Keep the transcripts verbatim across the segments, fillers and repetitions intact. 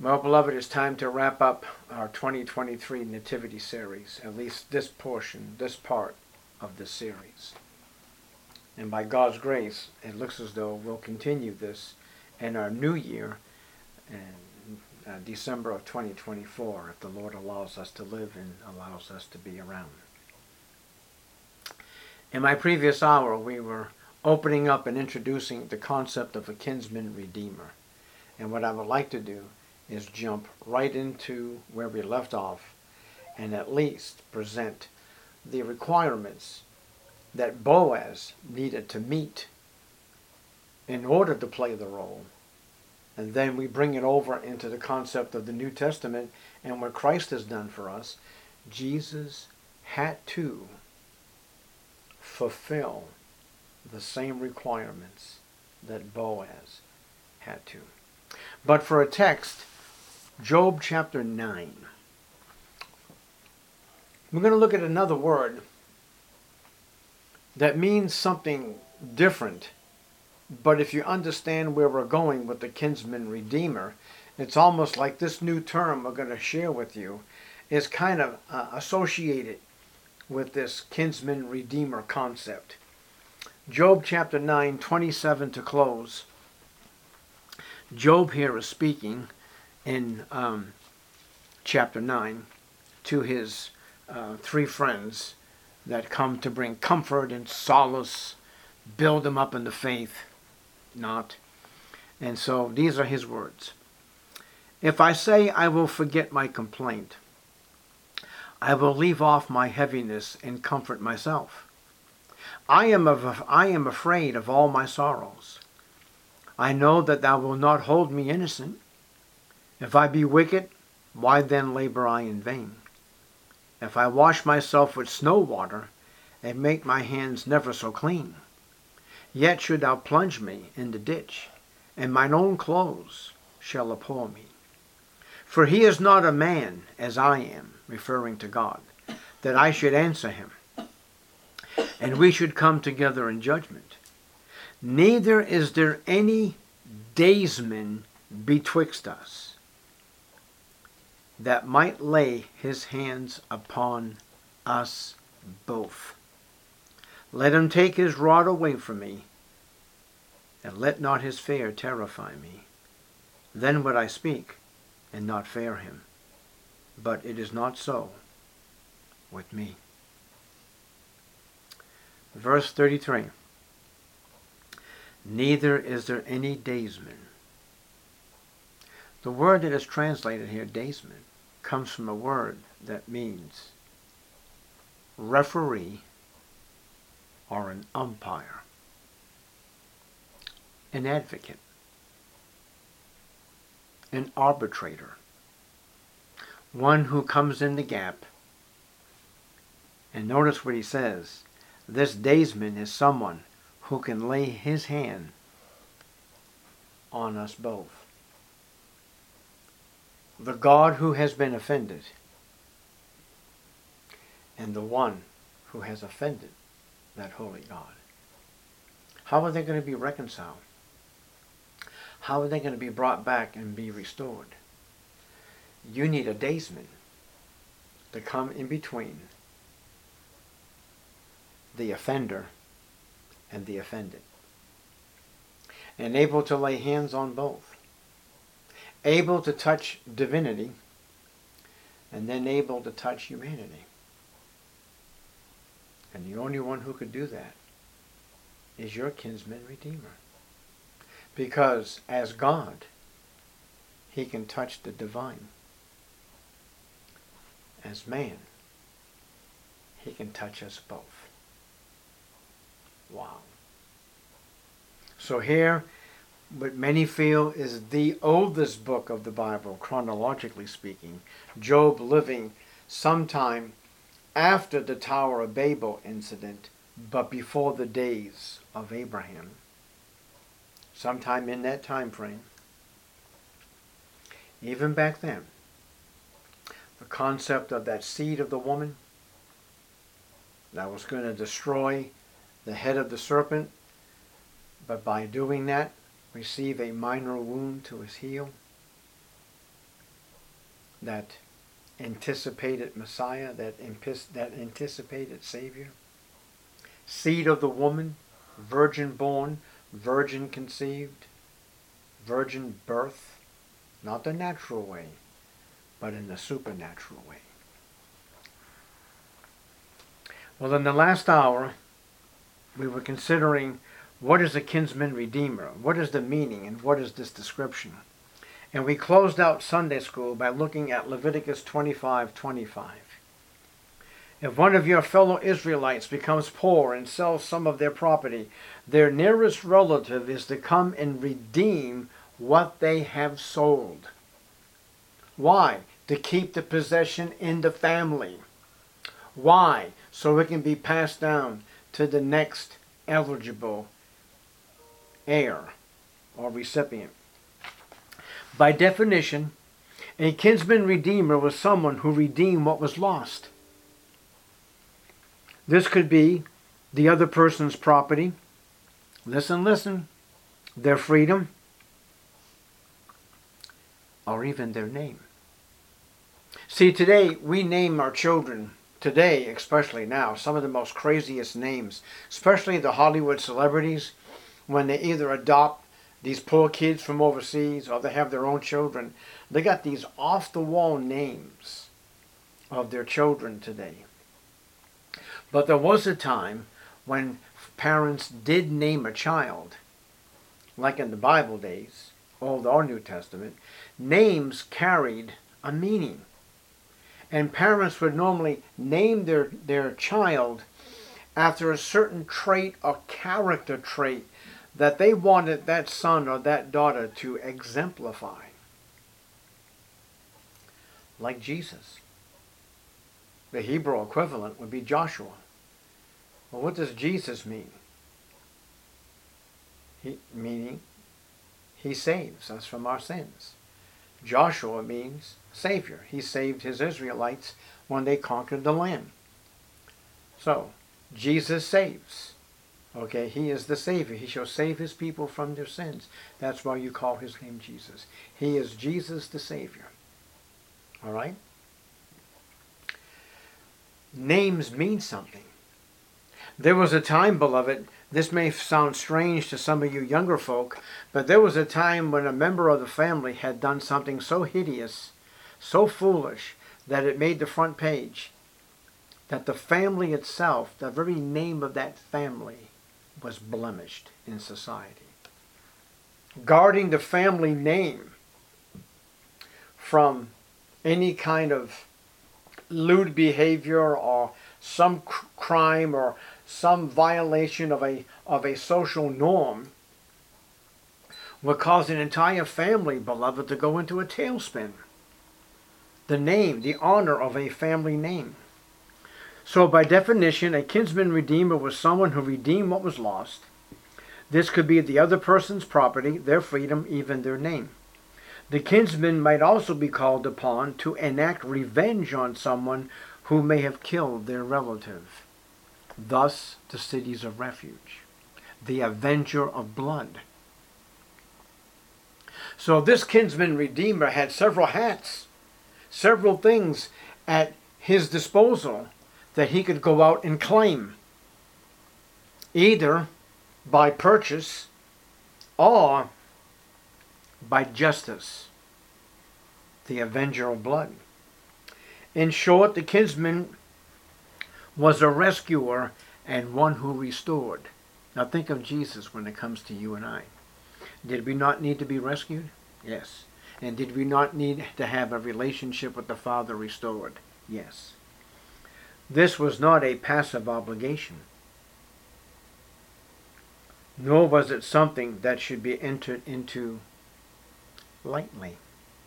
Well, beloved, it's time to wrap up our twenty twenty-three Nativity series, at least this portion, this part of this series. And by God's grace, it looks as though we'll continue this in our new year, in uh, December of twenty twenty-four, if the Lord allows us to live and allows us to be around. In my previous hour, we were opening up and introducing the concept of a kinsman redeemer. And what I would like to do is jump right into where we left off and at least present the requirements that Boaz needed to meet in order to play the role. And then we bring it over into the concept of the New Testament and what Christ has done for us. Jesus had to fulfill the same requirements that Boaz had to. But for a text, Job chapter nine. We're going to look at another word that means something different. But if you understand where we're going with the kinsman redeemer, it's almost like this new term we're going to share with you is kind of uh, associated with this kinsman redeemer concept. Job chapter nine, twenty-seven to close. Job here is speaking in um, chapter nine to his uh, three friends that come to bring comfort and solace, build him up in the faith, not. And so these are his words. If I say I will forget my complaint, I will leave off my heaviness and comfort myself. I am, of, I am afraid of all my sorrows. I know that thou wilt not hold me innocent. If I be wicked, why then labor I in vain? If I wash myself with snow water, and make my hands never so clean, yet should thou plunge me in the ditch, and mine own clothes shall abhor me. For he is not a man as I am, referring to God, that I should answer him, and we should come together in judgment. Neither is there any daysman betwixt us, that might lay his hands upon us both. Let him take his rod away from me, and let not his fear terrify me. Then would I speak, and not fear him. But it is not so with me. Verse thirty-three. Neither is there any daysman. The word that is translated here, daysman, comes from a word that means referee or an umpire, an advocate, an arbitrator, one who comes in the gap. And notice what he says. This daysman is someone who can lay his hand on us both. The God who has been offended and the one who has offended that holy God. How are they going to be reconciled? How are they going to be brought back and be restored? You need a daysman to come in between the offender and the offended, and able to lay hands on both, able to touch divinity, and then able to touch humanity. And the only one who could do that is your kinsman redeemer. Because as God, he can touch the divine. As man, he can touch us both. Wow. So here, what many feel is the oldest book of the Bible, chronologically speaking, Job living sometime after the Tower of Babel incident, but before the days of Abraham. Sometime in that time frame. Even back then, the concept of that seed of the woman that was going to destroy the head of the serpent, but by doing that, receive a minor wound to his heel. that anticipated Messiah, that, impis- that anticipated Savior. Seed of the woman, virgin born, virgin conceived, virgin birth, not the natural way, but in the supernatural way. Well, in the last hour, we were considering what is a kinsman redeemer, what is the meaning, and what is this description. And we closed out Sunday school by looking at Leviticus twenty-five twenty-five. If one of your fellow Israelites becomes poor and sells some of their property, their nearest relative is to come and redeem what they have sold. Why? To keep the possession in the family. Why? So it can be passed down to the next eligible heir or recipient. By definition, a kinsman redeemer was someone who redeemed what was lost. This could be the other person's property. Listen, listen. Their freedom. Or even their name. See, today we name our children, today especially now, some of the most craziest names, especially the Hollywood celebrities, when they either adopt these poor kids from overseas or they have their own children. They got these off-the-wall names of their children today. But there was a time when parents did name a child, like in the Bible days, Old or New Testament. Names carried a meaning. And parents would normally name their, their child after a certain trait or character trait that they wanted that son or that daughter to exemplify. Like Jesus. The Hebrew equivalent would be Joshua. Well, what does Jesus mean? He, meaning, he saves us from our sins. Joshua means Savior. He saved his Israelites when they conquered the land. So, Jesus saves. Okay, he is the Savior. He shall save his people from their sins. That's why you call his name Jesus. He is Jesus the Savior. All right? Names mean something. There was a time, beloved, this may sound strange to some of you younger folk, but there was a time when a member of the family had done something so hideous, so foolish, that it made the front page, that the family itself, the very name of that family, was blemished in society. Guarding the family name from any kind of lewd behavior or some cr- crime or some violation of a of a social norm would cause an entire family, beloved, to go into a tailspin. The name, the honor of a family name. So by definition, a kinsman redeemer was someone who redeemed what was lost. This could be the other person's property, their freedom, even their name. The kinsman might also be called upon to enact revenge on someone who may have killed their relative. Thus, the cities of refuge, the avenger of blood. So this kinsman redeemer had several hats, several things at his disposal that he could go out and claim, either by purchase or by justice, the avenger of blood. In short, the kinsman was a rescuer and one who restored. Now think of Jesus when it comes to you and I. Did we not need to be rescued? Yes. And did we not need to have a relationship with the Father restored? Yes. This was not a passive obligation, nor was it something that should be entered into lightly.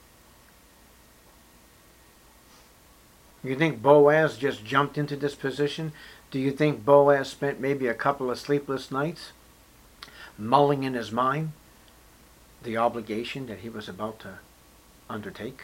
You think Boaz just jumped into this position? Do you think Boaz spent maybe a couple of sleepless nights mulling in his mind the obligation that he was about to undertake?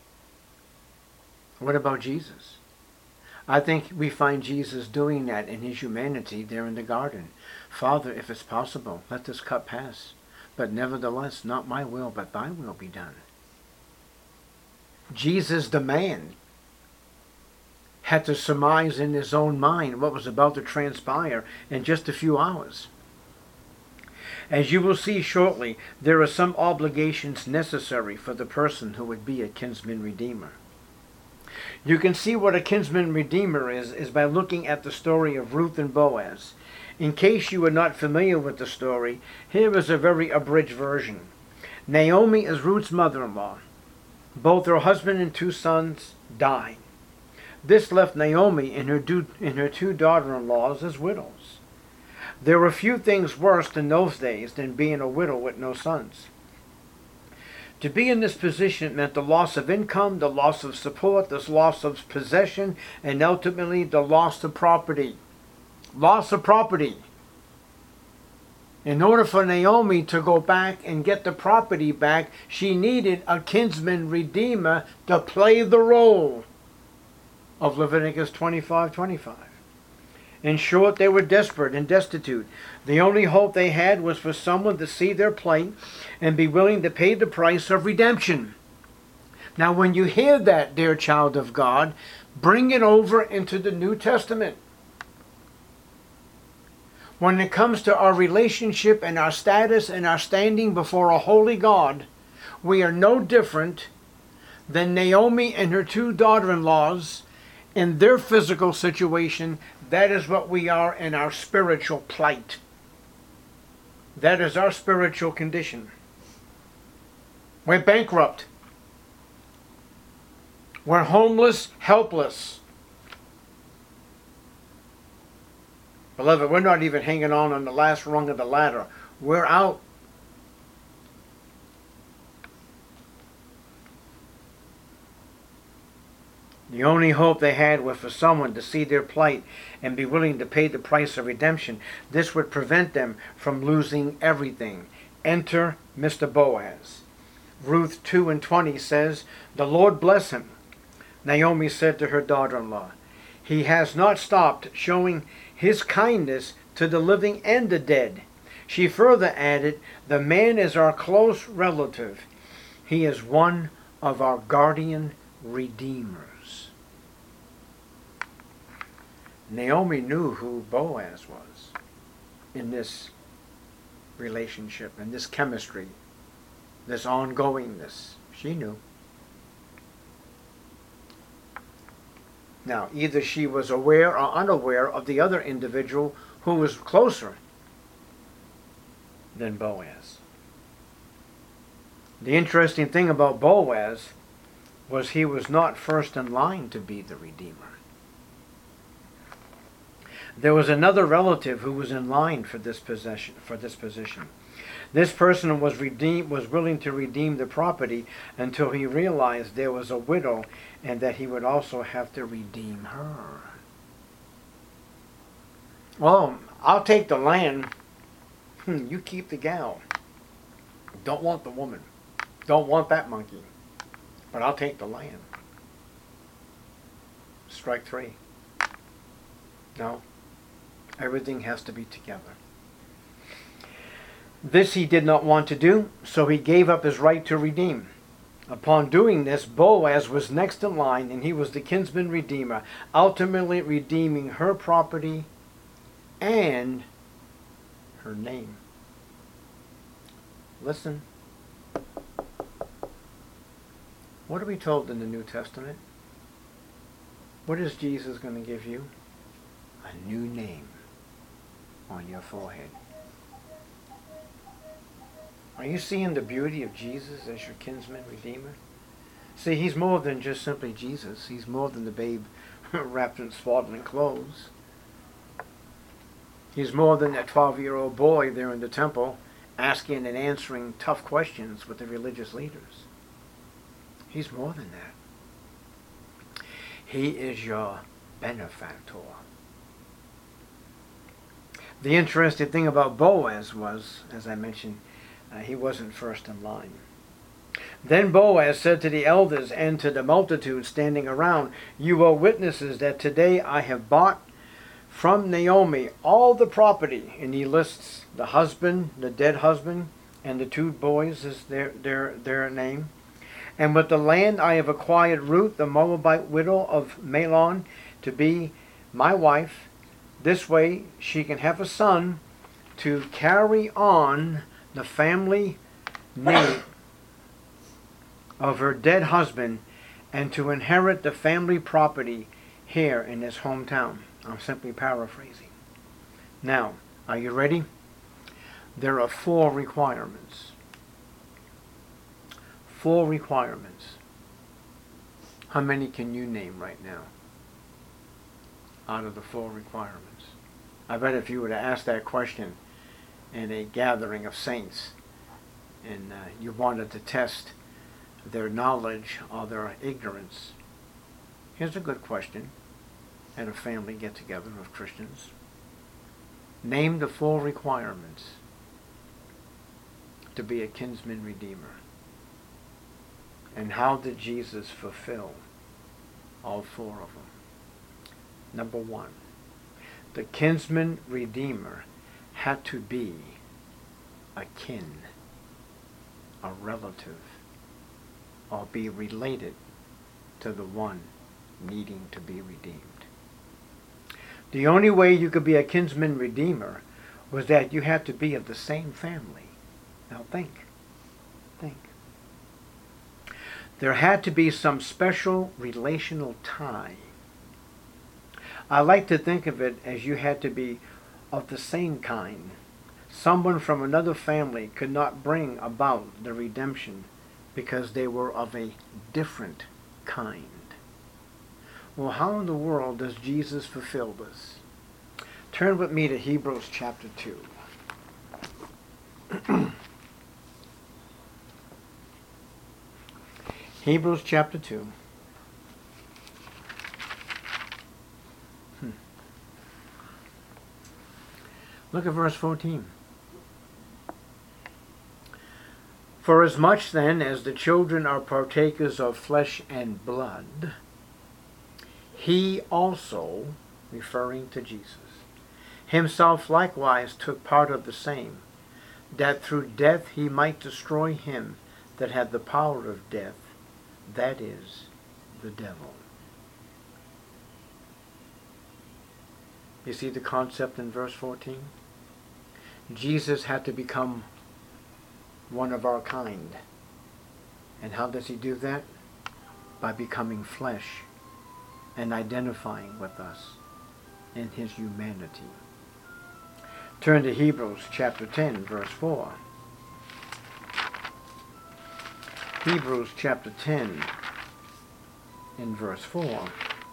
What about Jesus? I think we find Jesus doing that in his humanity there in the garden. Father, if it's possible, let this cup pass. But nevertheless, not my will, but thy will be done. Jesus, the man, had to surmise in his own mind what was about to transpire in just a few hours. As you will see shortly, there are some obligations necessary for the person who would be a kinsman redeemer. You can see what a kinsman redeemer is, is by looking at the story of Ruth and Boaz. In case you are not familiar with the story, here is a very abridged version. Naomi is Ruth's mother-in-law. Both her husband and two sons died. This left Naomi and her, do, and her two daughter-in-laws as widows. There were few things worse in those days than being a widow with no sons. To be in this position meant the loss of income, the loss of support, the loss of possession, and ultimately the loss of property. Loss of property. In order for Naomi to go back and get the property back, she needed a kinsman redeemer to play the role of Leviticus twenty-five twenty-five. In short, they were desperate and destitute. The only hope they had was for someone to see their plight and be willing to pay the price of redemption. Now, when you hear that, dear child of God, bring it over into the New Testament. When it comes to our relationship and our status and our standing before a holy God, we are no different than Naomi and her two daughter-in-laws in their physical situation. That is what we are in our spiritual plight. That is our spiritual condition. We're bankrupt. We're homeless, helpless. Beloved, we're not even hanging on on the last rung of the ladder. We're out. The only hope they had was for someone to see their plight and be willing to pay the price of redemption. This would prevent them from losing everything. Enter Mister Boaz. Ruth two and twenty says, "The Lord bless him." Naomi said to her daughter-in-law, "He has not stopped showing his kindness to the living and the dead." She further added, "The man is our close relative. He is one of our guardian redeemers." Naomi knew who Boaz was in this relationship, in this chemistry, this ongoingness. She knew. Now, either she was aware or unaware of the other individual who was closer than Boaz. The interesting thing about Boaz was he was not first in line to be the Redeemer. There was another relative who was in line for this possession, for this position. This person was redeemed, was willing to redeem the property until he realized there was a widow and that he would also have to redeem her. Well, I'll take the land. Hmm, you keep the gal. Don't want the woman. Don't want that monkey. But I'll take the land. Strike three. No. Everything has to be together. This he did not want to do, so he gave up his right to redeem. Upon doing this, Boaz was next in line, and he was the kinsman redeemer, ultimately redeeming her property and her name. Listen. What are we told in the New Testament? What is Jesus going to give you? A new name on your forehead. Are you seeing the beauty of Jesus as your kinsman redeemer? See, he's more than just simply Jesus. He's more than the babe wrapped in swaddling clothes. He's more than that twelve-year-old boy there in the temple asking and answering tough questions with the religious leaders. He's more than that. He is your benefactor. The interesting thing about Boaz was, as I mentioned, uh, he wasn't first in line. Then Boaz said to the elders and to the multitude standing around, "You are witnesses that today I have bought from Naomi all the property." And he lists the husband, the dead husband, and the two boys as their, their, their name. And with the land I have acquired Ruth, the Moabite widow of Mahlon, to be my wife. This way she can have a son to carry on the family name of her dead husband and to inherit the family property here in his hometown. I'm simply paraphrasing. Now, are you ready? There are four requirements. Four requirements. How many can you name right now out of the four requirements? I bet if you were to ask that question in a gathering of saints and uh, you wanted to test their knowledge or their ignorance, here's a good question at a family get-together of Christians. Name the four requirements to be a kinsman redeemer. And how did Jesus fulfill all four of them? Number one, the kinsman redeemer had to be a kin, a relative, or be related to the one needing to be redeemed. The only way you could be a kinsman redeemer was that you had to be of the same family. Now think, think. There had to be some special relational tie. I like to think of it as you had to be of the same kind. Someone from another family could not bring about the redemption because they were of a different kind. Well, how in the world does Jesus fulfill this? Turn with me to Hebrews chapter two. Hebrews chapter two. Hmm. Look at verse fourteen. For as much then as the children are partakers of flesh and blood, he also, referring to Jesus, himself likewise took part of the same, that through death he might destroy him that had the power of death, that is, the devil. You see the concept in verse fourteen? Jesus had to become one of our kind. And how does he do that? By becoming flesh and identifying with us in his humanity. Turn to Hebrews chapter ten, verse four. Hebrews chapter ten, in verse four.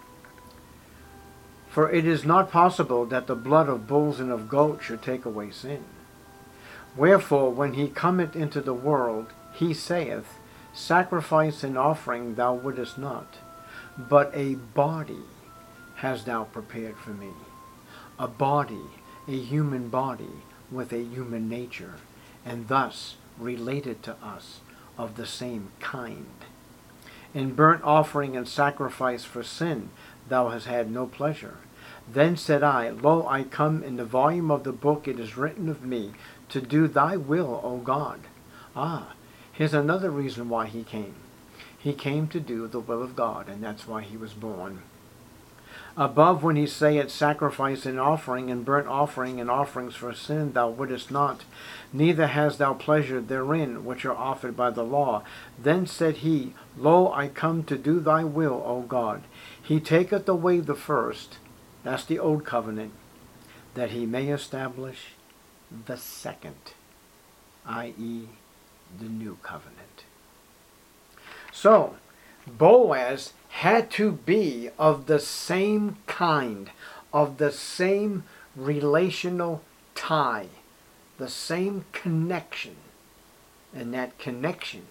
For it is not possible that the blood of bulls and of goats should take away sin. Wherefore, when he cometh into the world, he saith, Sacrifice and offering thou wouldest not, but a body hast thou prepared for me. A body, a human body with a human nature, and thus related to us of the same kind. In burnt offering and sacrifice for sin thou hast had no pleasure. Then said I, Lo, I come, in the volume of the book it is written of me, to do thy will, O God. Ah, here's another reason why he came. He came to do the will of God, and that's why he was born. Above, when he saith, Sacrifice and offering, and burnt offering, and offerings for sin thou wouldest not, neither hast thou pleasure therein, which are offered by the law. Then said he, Lo, I come to do thy will, O God. He taketh away the first, that's the old covenant, that he may establish the second, that is the new covenant. So, Boaz had to be of the same kind, of the same relational tie, the same connection. And that connection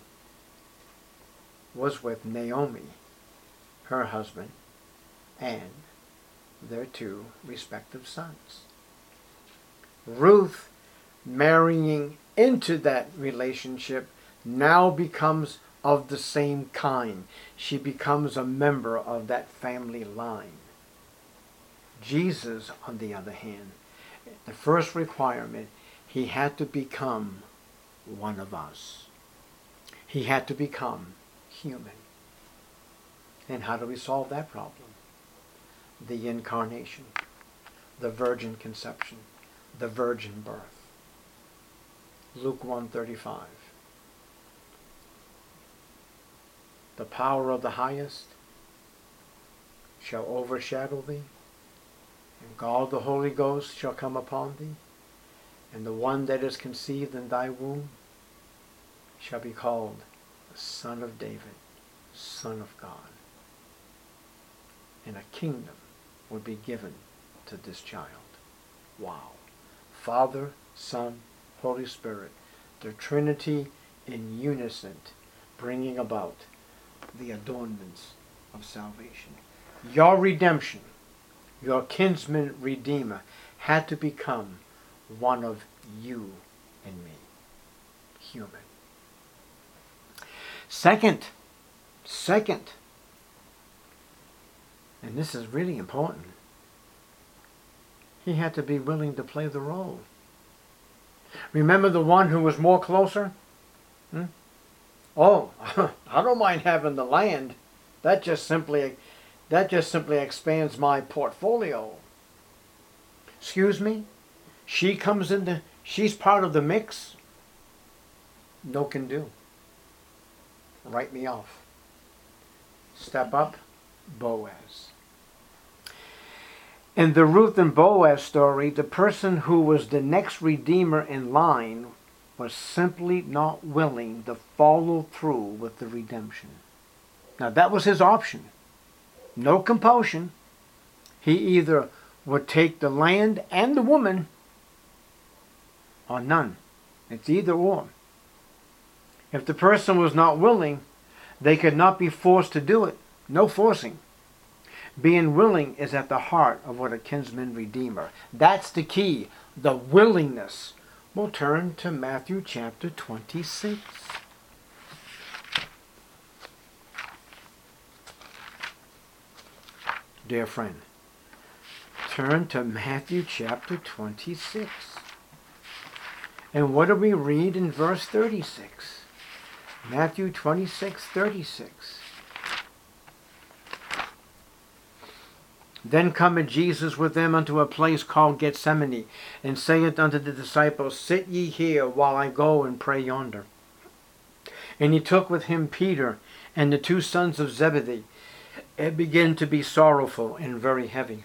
was with Naomi, her husband, and their two respective sons. Ruth, marrying into that relationship, now becomes of the same kind. She becomes a member of that family line. Jesus, on the other hand, the first requirement, he had to become one of us. He had to become human. And how do we solve that problem? The incarnation, the virgin conception, the virgin birth. Luke one thirty-five. The power of the highest shall overshadow thee, and God the Holy Ghost shall come upon thee, and the one that is conceived in thy womb shall be called the Son of David, Son of God. And a kingdom will be given to this child. Wow. Father, Son, Holy Spirit, the Trinity in unison, bringing about the adornments of salvation. Your redemption, your kinsman redeemer, had to become one of you and me, human. Second, second, and this is really important, he had to be willing to play the role. Remember the one who was more closer? Hmm? Oh, I don't mind having the land. That just simply, that just simply expands my portfolio. Excuse me? She comes into, she's part of the mix? No can do. Write me off. Step up, Boaz. In the Ruth and Boaz story, the person who was the next redeemer in line was simply not willing to follow through with the redemption. Now that was his option. No compulsion. He either would take the land and the woman, or none. It's either or. If the person was not willing, they could not be forced to do it. No forcing. Being willing is at the heart of what a kinsman redeemer. That's the key. The willingness. We'll turn to Matthew chapter twenty-six. Dear friend, turn to Matthew chapter twenty-six. And what do we read in verse thirty-six? Matthew twenty-six, thirty-six. Then cometh Jesus with them unto a place called Gethsemane, and saith unto the disciples, Sit ye here, while I go and pray yonder. And he took with him Peter and the two sons of Zebedee, and began to be sorrowful and very heavy.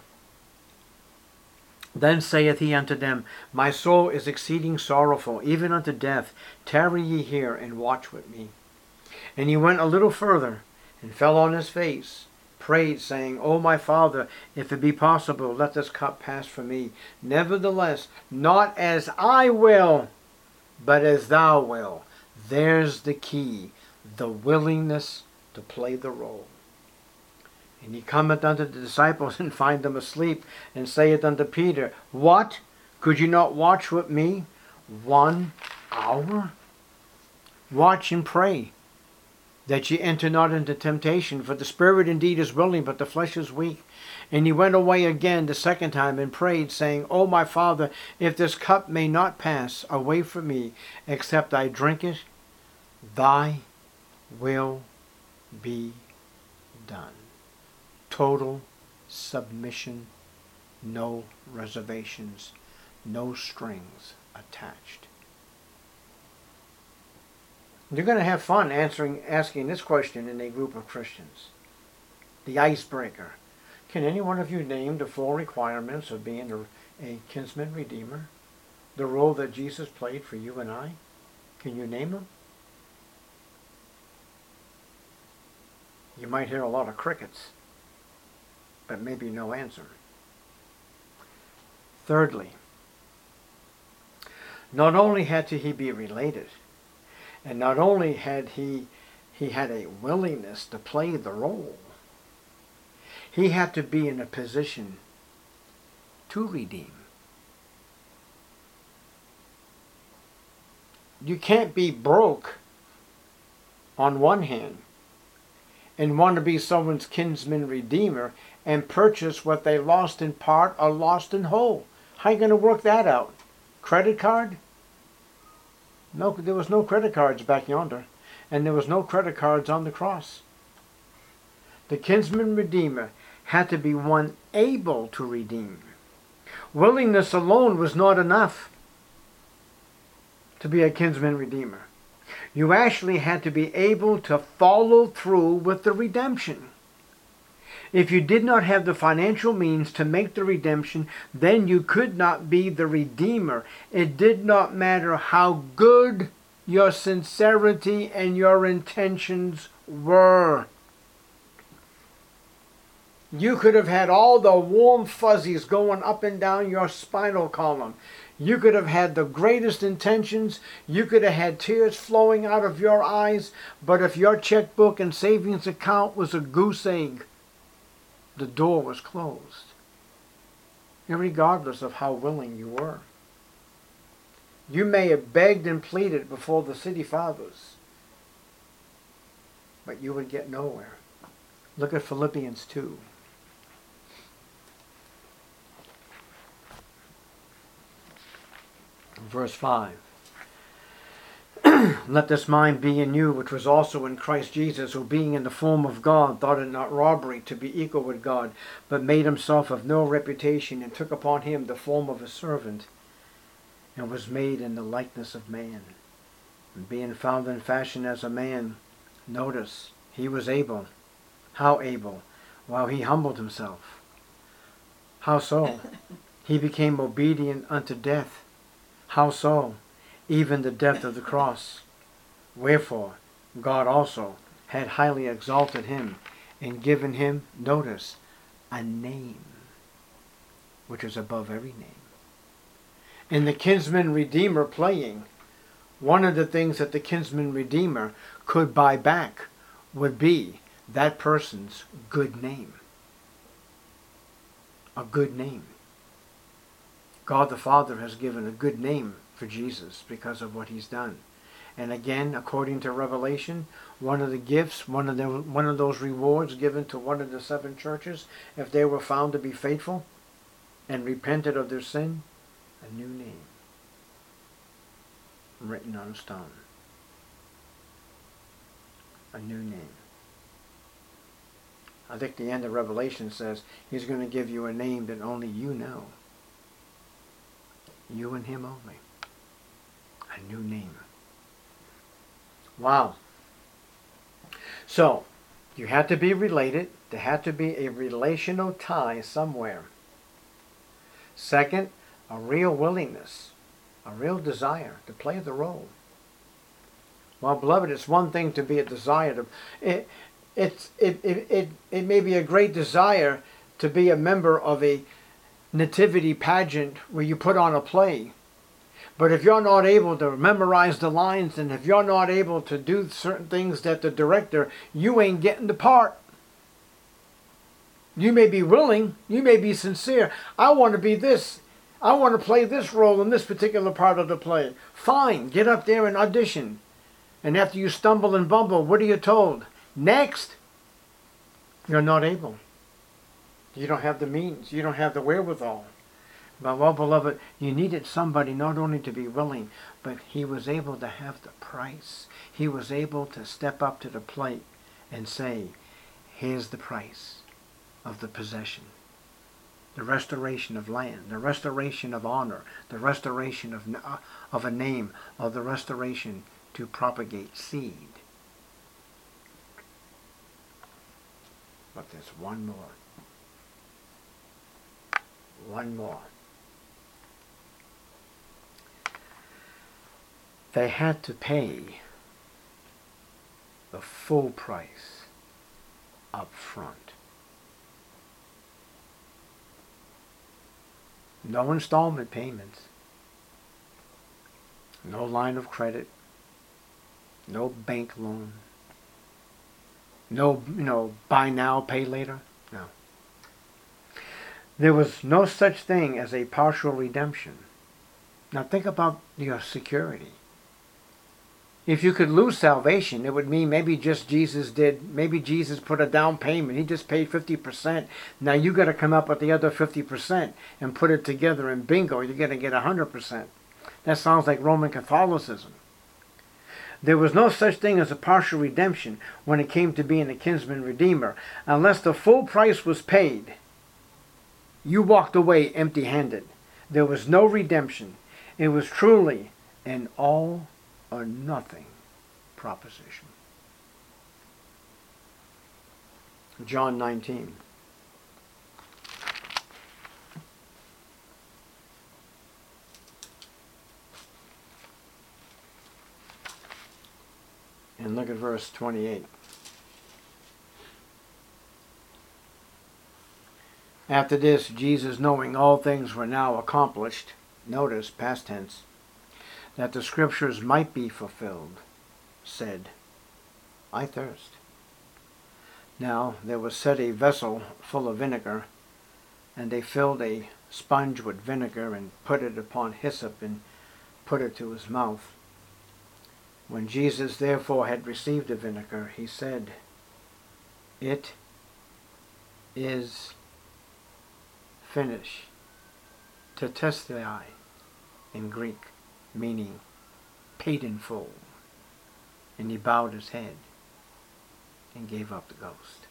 Then saith he unto them, My soul is exceeding sorrowful, even unto death. Tarry ye here, and watch with me. And he went a little further, and fell on his face, prayed, saying, O my Father, if it be possible, let this cup pass from me. Nevertheless, not as I will, but as thou wilt. There's the key, the willingness to play the role. And he cometh unto the disciples, and find them asleep, and saith unto Peter, What? Could you not watch with me one hour? Watch and pray, that ye enter not into temptation. For the spirit indeed is willing, but the flesh is weak. And he went away again the second time, and prayed, saying, O my Father, if this cup may not pass away from me, except I drink it, thy will be done. Total submission, no reservations, no strings attached. You're going to have fun answering, asking this question in a group of Christians. The icebreaker. Can any one of you name the four requirements of being a, a kinsman redeemer? The role that Jesus played for you and I? Can you name them? You might hear a lot of crickets, but maybe no answer. Thirdly, not only had to he be related, and not only had he he had a willingness to play the role, he had to be in a position to redeem. You can't be broke on one hand and want to be someone's kinsman redeemer and purchase what they lost in part or lost in whole. How are you going to work that out? Credit card? No, there was no credit cards back yonder. and there was no credit cards on the cross. The kinsman redeemer had to be one able to redeem. Willingness alone was not enough to be a kinsman redeemer. You actually had to be able to follow through with the redemption. If you did not have the financial means to make the redemption, then you could not be the redeemer. It did not matter how good your sincerity and your intentions were. You could have had all the warm fuzzies going up and down your spinal column. You could have had the greatest intentions. You could have had tears flowing out of your eyes. But if your checkbook and savings account was a goose egg, the door was closed, regardless of how willing you were. You may have begged and pleaded before the city fathers, but you would get nowhere. Look at Philippians two. Verse five. Let this mind be in you, which was also in Christ Jesus, who being in the form of God, thought it not robbery to be equal with God, but made himself of no reputation, and took upon him the form of a servant, and was made in the likeness of man. And being found in fashion as a man, notice, he was able. How able? While he humbled himself. How so? He became obedient unto death. How so? Even the death of the cross. Wherefore God also had highly exalted him, and given him, notice, a name which is above every name. In the kinsman redeemer playing, one of the things that the kinsman redeemer could buy back would be that person's good name. A good name. God the Father has given a good name for Jesus because of what he's done. And again, according to Revelation, one of the gifts, one of the one of those rewards given to one of the seven churches, if they were found to be faithful and repented of their sin, a new name written on a stone. A new name. I think the end of Revelation says he's going to give you a name that only you know. You and him only. A new name. Wow. So, you had to be related. There had to be a relational tie somewhere. Second, a real willingness, a real desire to play the role. Well, beloved, it's one thing to be a desire to... It, it's, it, it, it, it may be a great desire to be a member of a nativity pageant where you put on a play. But if you're not able to memorize the lines, and if you're not able to do certain things that the director, you ain't getting the part. You may be willing, you may be sincere. I want to be this. I want to play this role in this particular part of the play. Fine, get up there and audition. And after you stumble and bumble, what are you told? Next. You're not able. You don't have the means. You don't have the wherewithal. But, well, beloved, you needed somebody not only to be willing, but he was able to have the price. He was able to step up to the plate and say, here's the price of the possession. The restoration of land, the restoration of honor, the restoration of, uh, of a name, or the restoration to propagate seed. But there's one more. One more. They had to pay the full price up front. No installment payments. No line of credit. No bank loan. No, you know, buy now, pay later. No. There was no such thing as a partial redemption. Now think about your security. If you could lose salvation, it would mean maybe just Jesus did, maybe Jesus put a down payment. He just paid fifty percent. Now you got to come up with the other fifty percent and put it together, and bingo, you're going to get one hundred percent. That sounds like Roman Catholicism. There was no such thing as a partial redemption when it came to being a kinsman redeemer. Unless the full price was paid, you walked away empty-handed. There was no redemption. It was truly an all or nothing proposition. John nineteen. And look at verse twenty-eight. After this, Jesus, knowing all things were now accomplished, notice past tense, that the scriptures might be fulfilled, said, I thirst. Now there was set a vessel full of vinegar, and they filled a sponge with vinegar and put it upon hyssop and put it to his mouth. When Jesus therefore had received the vinegar, he said, It is finished. Tetelestai in Greek, meaning paid in full. And he bowed his head and gave up the ghost.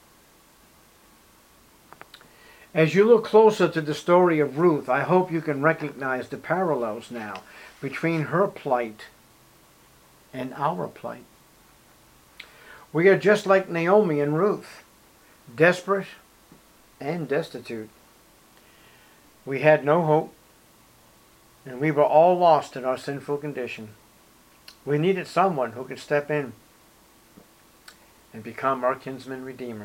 As you look closer to the story of Ruth, I hope you can recognize the parallels now between her plight and our plight. We are just like Naomi and Ruth, desperate and destitute. We had no hope, and we were all lost in our sinful condition. We needed someone who could step in and become our kinsman redeemer.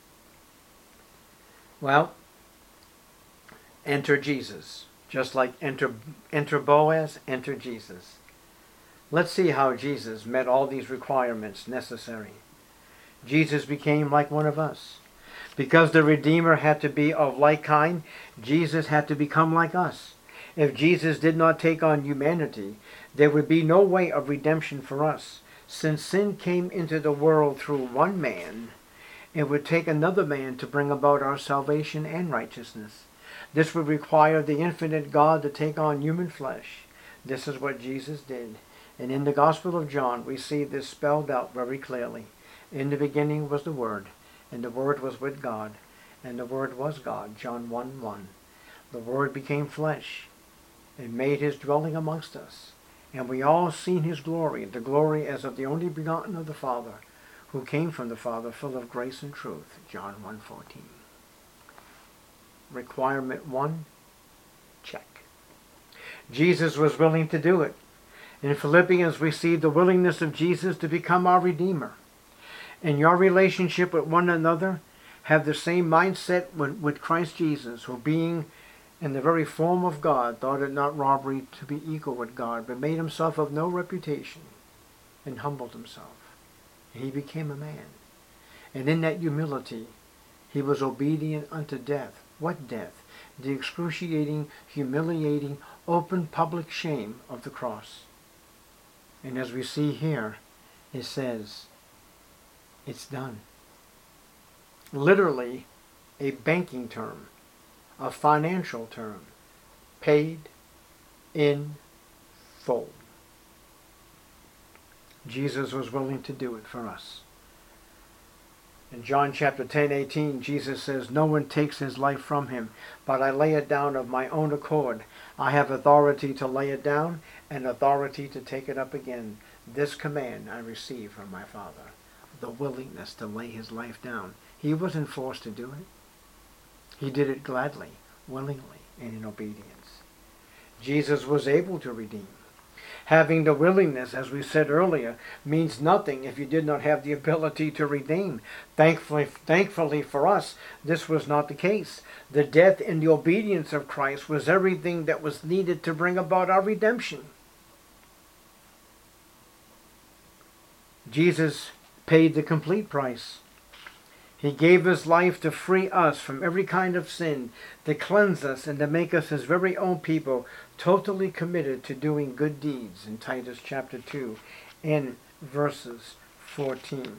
Well, enter Jesus. Just like enter, enter Boaz, enter Jesus. Let's see how Jesus met all these requirements necessary. Jesus became like one of us. Because the Redeemer had to be of like kind, Jesus had to become like us. If Jesus did not take on humanity, there would be no way of redemption for us. Since sin came into the world through one man, it would take another man to bring about our salvation and righteousness. This would require the infinite God to take on human flesh. This is what Jesus did. And in the Gospel of John, we see this spelled out very clearly. In the beginning was the Word, and the Word was with God, and the Word was God. John one one. The Word became flesh and made his dwelling amongst us. And we all seen his glory, the glory as of the only begotten of the Father, who came from the Father, full of grace and truth. John one fourteen. Requirement one, check. Jesus was willing to do it. In Philippians, we see the willingness of Jesus to become our Redeemer. In your relationship with one another, have the same mindset with, with Christ Jesus, who being in the very form of God, thought it not robbery to be equal with God, but made himself of no reputation, and humbled himself. And he became a man. And in that humility, he was obedient unto death. What death? The excruciating, humiliating, open public shame of the cross. And as we see here, it says, it's done. Literally, a banking term, a financial term, paid in full. Jesus was willing to do it for us. In John chapter ten, eighteen, Jesus says, no one takes his life from him, but I lay it down of my own accord. I have authority to lay it down and authority to take it up again. This command I received from my Father. The willingness to lay his life down. He wasn't forced to do it. He did it gladly, willingly, and in obedience. Jesus was able to redeem. Having the willingness, as we said earlier, means nothing if you did not have the ability to redeem. Thankfully, thankfully for us, this was not the case. The death and the obedience of Christ was everything that was needed to bring about our redemption. Jesus paid the complete price. He gave his life to free us from every kind of sin, to cleanse us and to make us his very own people, totally committed to doing good deeds, in Titus chapter two and verses fourteen.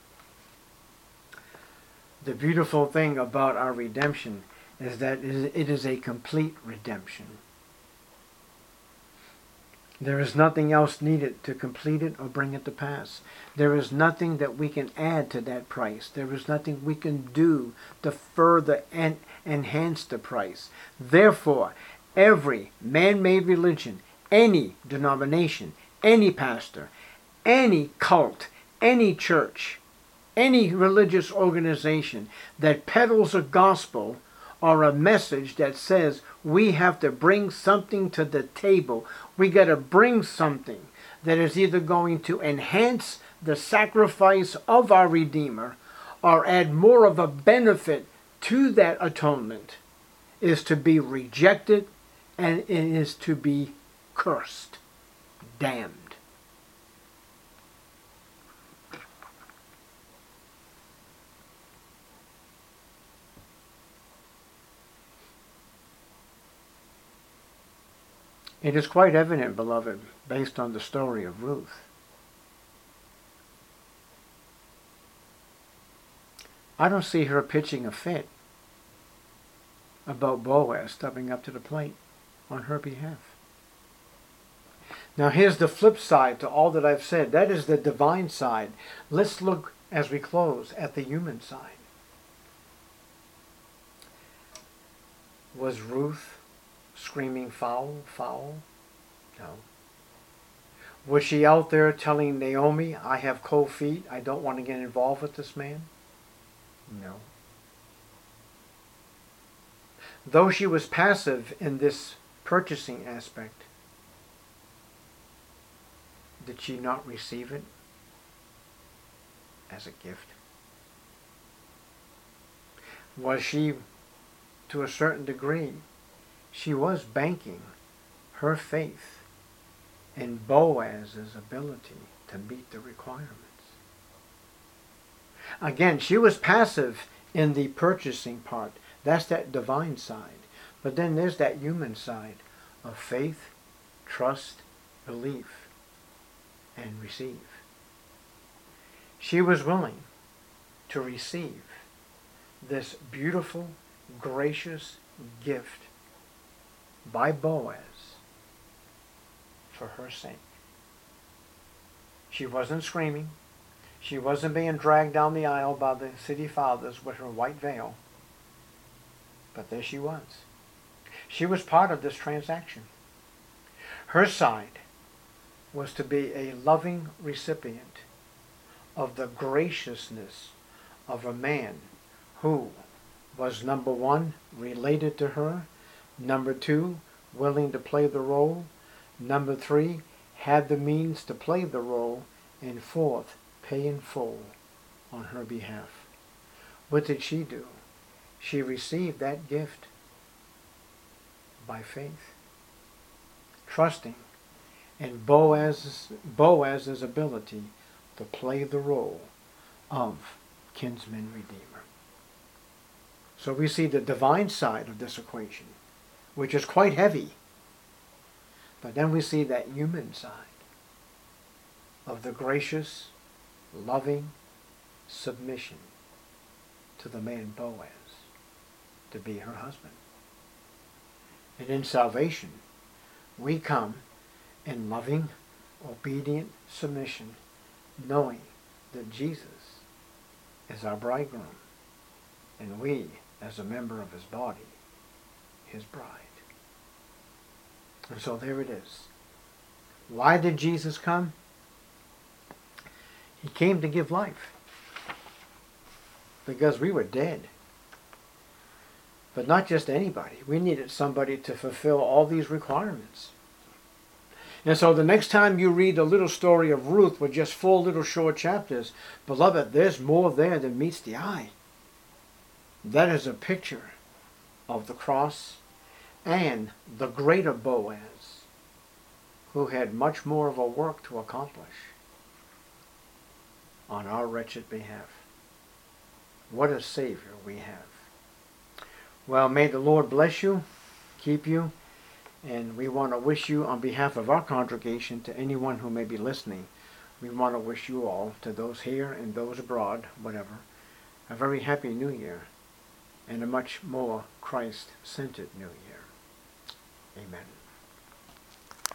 The beautiful thing about our redemption is that it is a complete redemption. There is nothing else needed to complete it or bring it to pass. There is nothing that we can add to that price. There is nothing we can do to further and enhance the price. Therefore, every man-made religion, any denomination, any pastor, any cult, any church, any religious organization that peddles a gospel or a message that says we have to bring something to the table. We got to bring something that is either going to enhance the sacrifice of our Redeemer or add more of a benefit to that atonement, is to be rejected and it is to be cursed, damned. It is quite evident, beloved, based on the story of Ruth. I don't see her pitching a fit about Boaz stepping up to the plate on her behalf. Now here's the flip side to all that I've said. That is the divine side. Let's look, as we close, at the human side. Was Ruth screaming foul, foul? No. Was she out there telling Naomi, I have cold feet, I don't want to get involved with this man? No. Though she was passive in this purchasing aspect, did she not receive it as a gift? Was she, to a certain degree, she was banking her faith in Boaz's ability to meet the requirements. Again, she was passive in the purchasing part. That's that divine side. But then there's that human side of faith, trust, belief, and receive. She was willing to receive this beautiful, gracious gift by Boaz for her sake. She wasn't screaming. She wasn't being dragged down the aisle by the city fathers with her white veil. But there she was. She was part of this transaction. Her side was to be a loving recipient of the graciousness of a man who was, number one, related to her, number two, willing to play the role, number three, had the means to play the role, and fourth, pay in full on her behalf. What did she do? She received that gift by faith, trusting in Boaz's, Boaz's ability to play the role of kinsman redeemer. So we see the divine side of this equation, which is quite heavy. But then we see that human side of the gracious, loving submission to the man Boaz to be her husband. And in salvation, we come in loving, obedient submission, knowing that Jesus is our bridegroom, and we, as a member of his body, his bride. And so there it is. Why did Jesus come? He came to give life. Because we were dead. But not just anybody. We needed somebody to fulfill all these requirements. And so the next time you read the little story of Ruth with just four little short chapters, beloved, there's more there than meets the eye. That is a picture of the cross and the greater Boaz, who had much more of a work to accomplish on our wretched behalf. What a Savior we have. Well, may the Lord bless you, keep you, and we want to wish you, on behalf of our congregation, to anyone who may be listening, we want to wish you all, to those here and those abroad, whatever, a very happy New Year and a much more Christ-centered New Year. Amen.